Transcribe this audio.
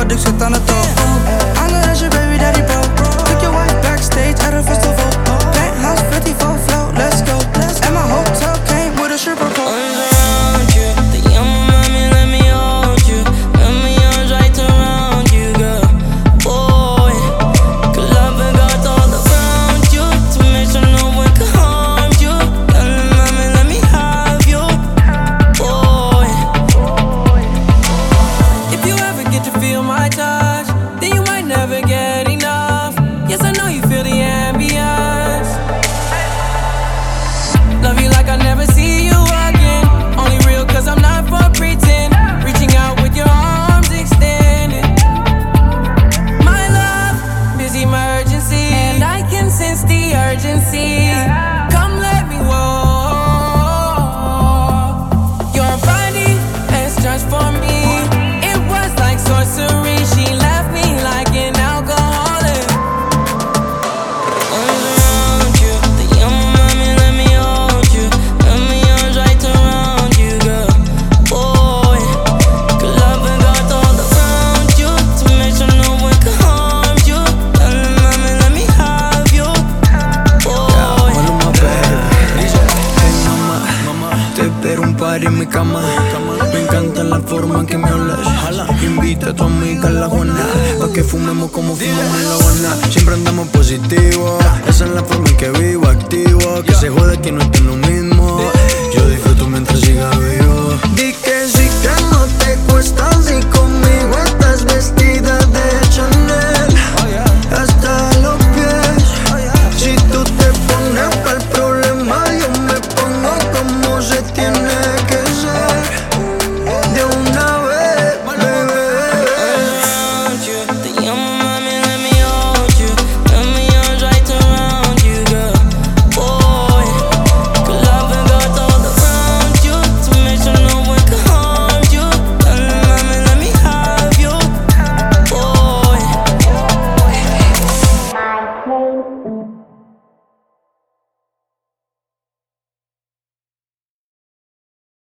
wat ik zit aan het top. I know that's your baby daddy, bro. Took your wife backstage at a festival. Penthouse 54 float, let's go. And my hotel came with a stripper pole. Come let me walk. Your body has transformed me. It was like sorcery. She left me like an alcoholic. Around you, the young mommy, let me hold you. Let me arms right around you, girl. Boy, good love and got all around you to make sure no one can harm you. Darling, mommy, let me have you. Te espero un par en mi cama. Me encanta la forma en que me hablas. Invita a tu amiga a la Juana, pa' que fumemos como fumamos en La Habana. Siempre andamos positivos, esa es la forma en que vivo, activo. Que se jode que no esté lo mismo.